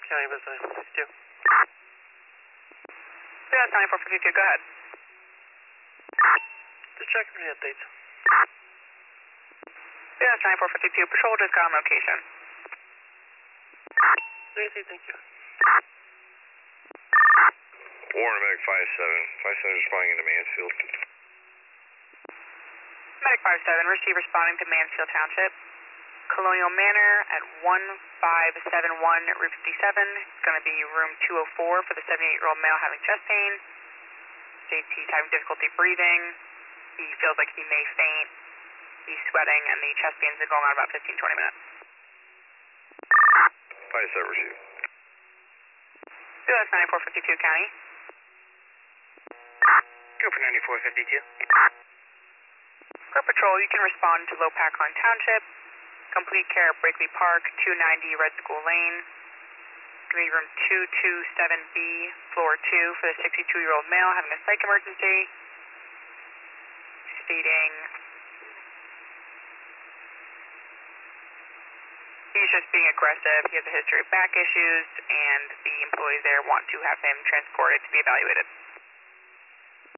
County Business 62. Yeah, 9452, go ahead. Just check any updates. Yeah, 9452, patrol just got on location. Okay, thank you. Warren, Medic 57. 57 is responding into Mansfield. Medic 57, receive responding to Mansfield Township. Colonial Manor at 1571 Route 57. It's going to be room 204 for the 78-year-old male having chest pain. States he's having difficulty breathing. He feels like he may faint. He's sweating, and the chest pains are going on about 15-20 minutes. 57 received. US 9452 County. Go for 9452. For patrol, you can respond to Low Packline Township. Complete care at Brakely Park, 290 Red School Lane. It's going to be room 227B, floor 2 for the 62-year-old male having a psych emergency. Stating he's just being aggressive. He has a history of back issues, and the employees there want to have him transported to be evaluated.